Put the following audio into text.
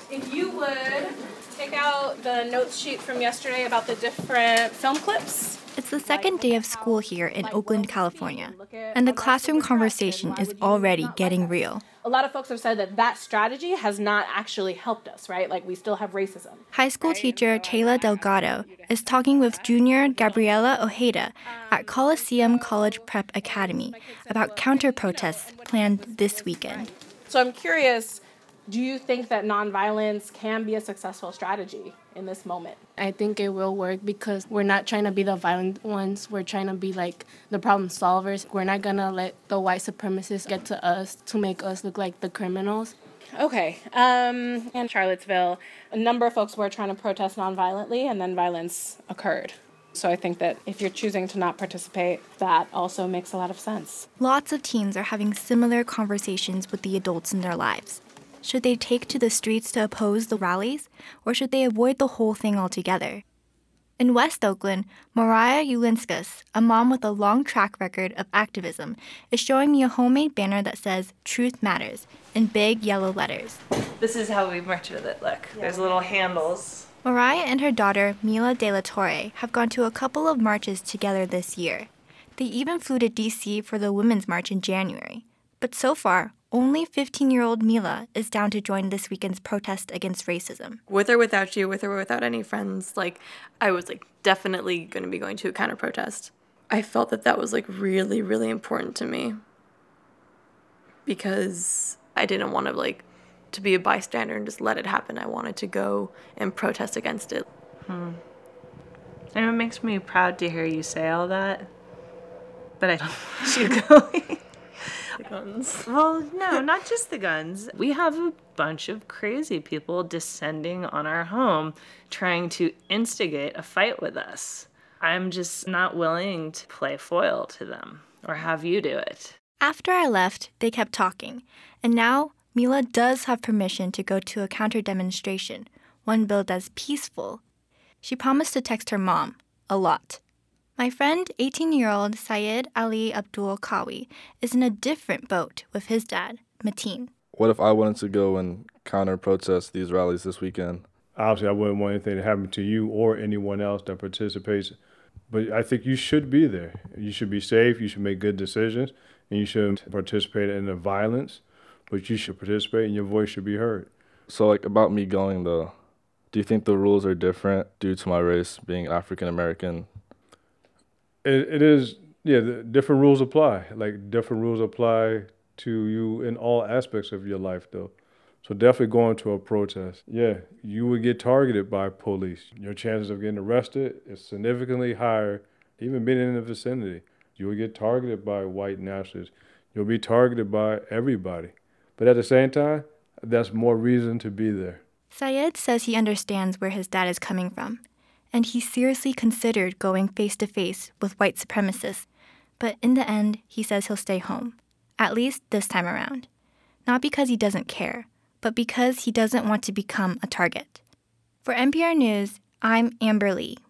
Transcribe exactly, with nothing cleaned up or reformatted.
If you would take out the notes sheet from yesterday about the different film clips. It's the second day of school here in Oakland, California, and the classroom conversation is already getting real. A lot of folks have said that that strategy has not actually helped us, right? Like, we still have racism. High school teacher Chayla Delgado is talking with junior Gabriela Ojeda at Coliseum College Prep Academy about counter-protests planned this weekend. So I'm curious, do you think that nonviolence can be a successful strategy in this moment? I think it will work because we're not trying to be the violent ones. We're trying to be like the problem solvers. We're not going to let the white supremacists get to us to make us look like the criminals. Okay. Um, in Charlottesville, a number of folks were trying to protest nonviolently, and then violence occurred. So I think that if you're choosing to not participate, that also makes a lot of sense. Lots of teens are having similar conversations with the adults in their lives. Should they take to the streets to oppose the rallies, or should they avoid the whole thing altogether? In West Oakland, Mariah Ulinskas, a mom with a long track record of activism, is showing me a homemade banner that says "Truth Matters" in big yellow letters. This is how we march with it, look. Yeah. There's little handles. Mariah and her daughter, Mila De La Torre, have gone to a couple of marches together this year. They even flew to D C for the Women's March in January. But so far, only fifteen-year-old Mila is down to join this weekend's protest against racism. With or without you, with or without any friends, like, I was, like, definitely going to be going to a counter-protest. I felt that that was, like, really, really important to me because I didn't want to, like, to be a bystander and just let it happen. I wanted to go and protest against it. Hmm. And it makes me proud to hear you say all that, but I don't want you going. The guns. Well, no, not just the guns. We have a bunch of crazy people descending on our home, trying to instigate a fight with us. I'm just not willing to play foil to them or have you do it. After I left, they kept talking, and now Mila does have permission to go to a counter-demonstration, one billed as peaceful. She promised to text her mom a lot. My friend, eighteen-year-old Syed Ali Abdul Kawi, is in a different boat with his dad, Mateen. What if I wanted to go and counter-protest these rallies this weekend? Obviously, I wouldn't want anything to happen to you or anyone else that participates, but I think you should be there. You should be safe, you should make good decisions, and you shouldn't participate in the violence, but you should participate and your voice should be heard. So, like, about me going, though, do you think the rules are different due to my race being African-American? It, it is, yeah, the different rules apply. Like, different rules apply to you in all aspects of your life, though. So definitely going to a protest. Yeah, you would get targeted by police. Your chances of getting arrested is significantly higher, even being in the vicinity. You will get targeted by white nationalists. You'll be targeted by everybody. But at the same time, that's more reason to be there. Syed says he understands where his dad is coming from, and he seriously considered going face-to-face with white supremacists. But in the end, he says he'll stay home, at least this time around. Not because he doesn't care, but because he doesn't want to become a target. For N P R News, I'm Amber Lee.